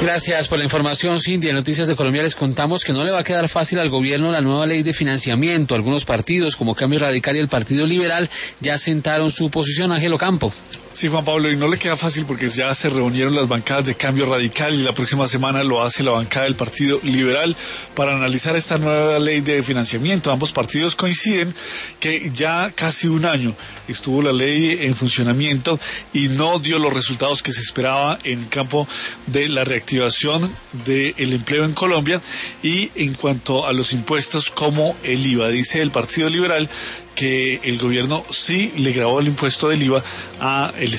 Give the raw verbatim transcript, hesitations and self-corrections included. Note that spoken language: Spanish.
Gracias por la información, Cindy. En Noticias de Colombia les contamos que no le va a quedar fácil al gobierno la nueva ley de financiamiento. Algunos partidos, como Cambio Radical y el Partido Liberal, ya sentaron su posición. Ángel Ocampo. Sí, Juan Pablo, y no le queda fácil porque ya se reunieron las bancadas de Cambio Radical y la próxima semana lo hace la bancada del Partido Liberal para analizar esta nueva ley de financiamiento. Ambos partidos coinciden que ya casi un año estuvo la ley en funcionamiento y no dio los resultados que se esperaba en el campo de la reactivación del empleo en Colombia y en cuanto a los impuestos como el I V A. Dice el Partido Liberal que el gobierno sí le grabó el impuesto del I V A a el